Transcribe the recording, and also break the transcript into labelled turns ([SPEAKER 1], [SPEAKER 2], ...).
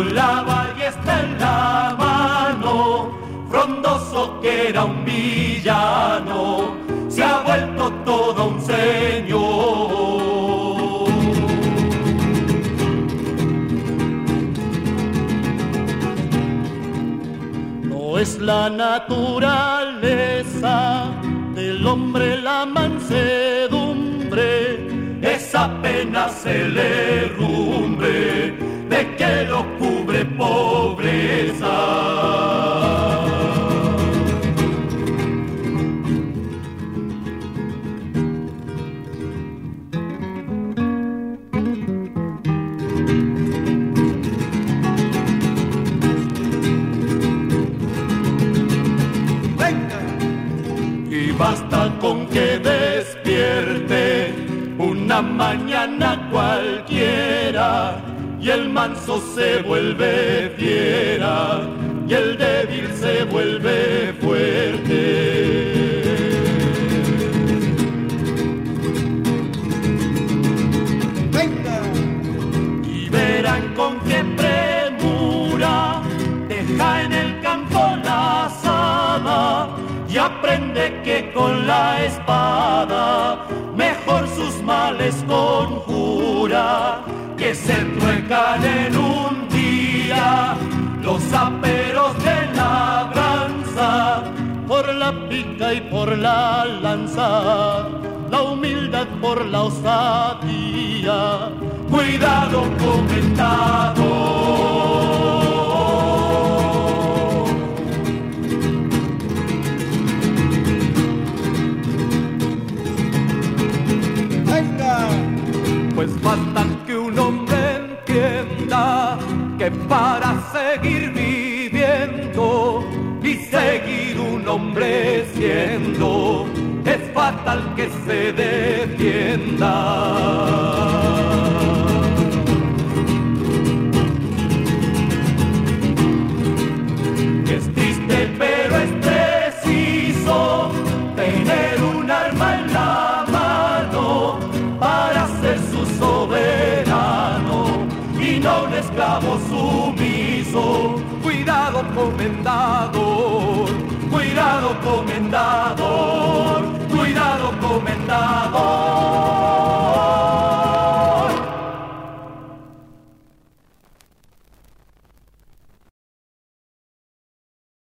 [SPEAKER 1] con la ballesta en la mano, frondoso que era un villano, se ha vuelto todo un señor. No es la naturaleza del hombre la mansedumbre, es apenas el herrumbre de que lo cubre pobreza. Y basta con que despierte una mañana cualquiera y el manso se vuelve fiera y el débil se vuelve fuerte. Y verán con qué premura deja en el campo la azada y aprende que con la espada mejor sus males conjura, que se truecan en un día los aperos de labranza, por la pica y por la lanza, la humildad por la osadía. Cuidado, comentado. Pues basta que un hombre entienda que para seguir viviendo y seguir un hombre siendo, es fatal que se defienda. Es triste pero es preciso tener un arma en la mano para ser su soberano y no un esclavo sumiso. Cuidado, comendador, cuidado, comendador.